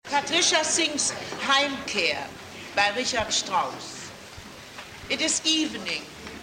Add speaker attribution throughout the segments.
Speaker 1: Patricia sings Heimkehr by Richard Strauss. It is evening.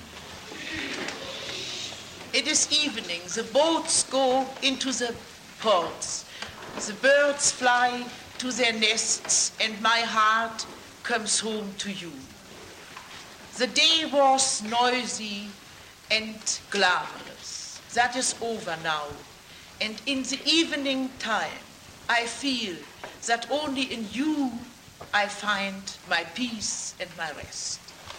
Speaker 1: It is evening. The boats go into the ports. The birds fly to their nests, and my heart comes home to you. The day was noisy and glamorous. That is over now. And in the evening time, I feel that only in you I find my peace and my rest.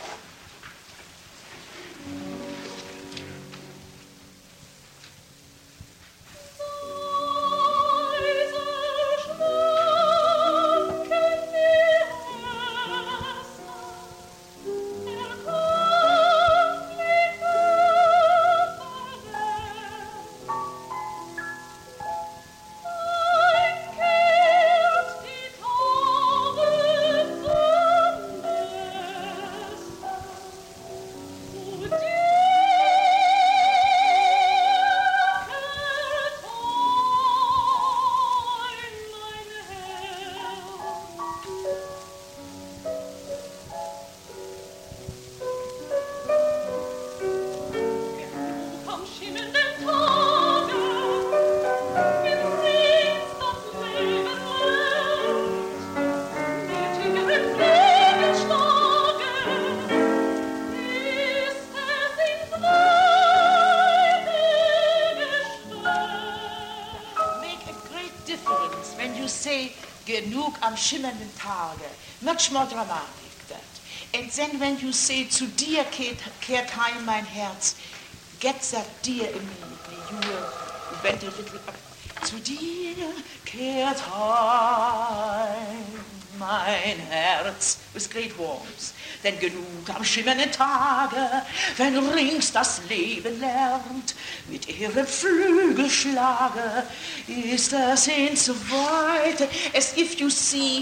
Speaker 1: Genug am schimmernden Tage, much more dramatic that. And then when you say, zu dir kehrt heim mein Herz, get that dear immediately. You went a little up. Zu dir kehrt heim mein Herz, with great warmth. Denn genug am schimmernden Tage, wenn rings das Leben lärmt, mit ihrem Flügelschlage ist es ins Weite, as if you see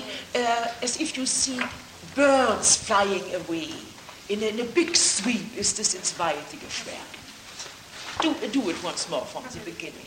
Speaker 1: birds flying away. In a big sweep ist es ins Weite geschwärmt. Do it once more from the beginning.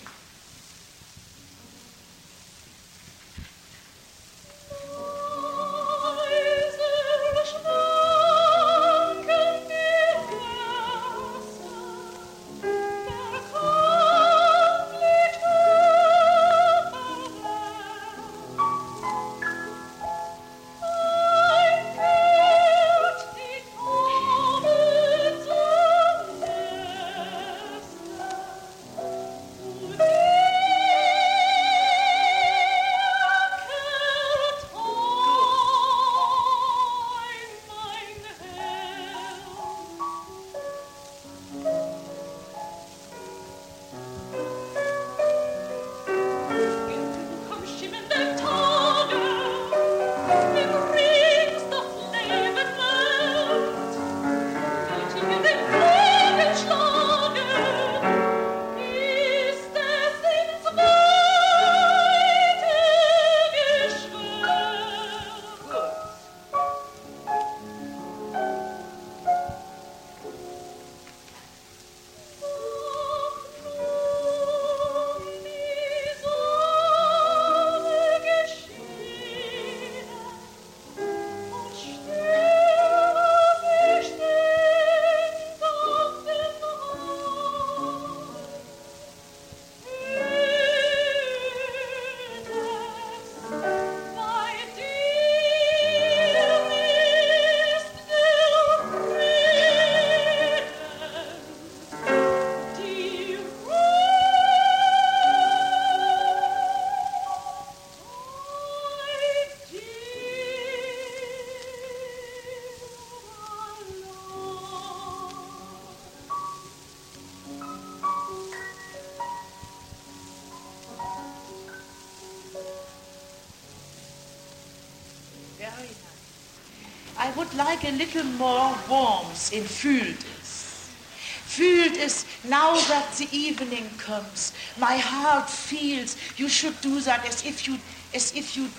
Speaker 1: I would like a little more warmth in Fühlt es. Fühlt es, now that the evening comes, my heart feels you should do that as if you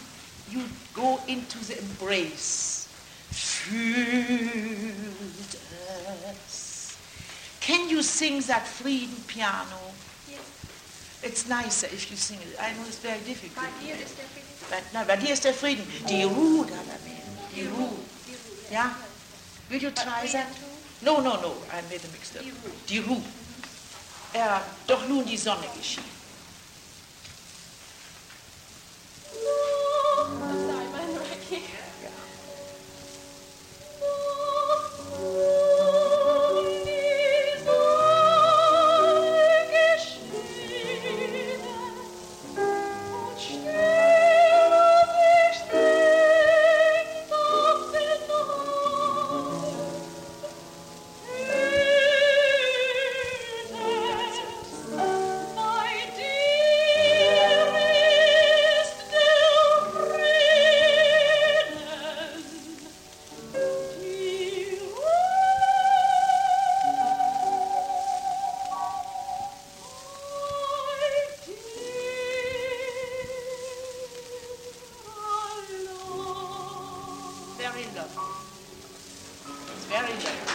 Speaker 1: go into the embrace. Fühlt es. Can you sing that Frieden piano?
Speaker 2: Yes.
Speaker 1: It's nicer if you sing it. I know it's very difficult.
Speaker 2: Bei dir ist der Frieden.
Speaker 1: Bei dir ist der Frieden. Die Ruhe, die Ruhe. Ja? Will you try that? No, I made a mixed up. Die Ruhe. Doch nun die Sonne geschieht. Very lovely. It's very lovely.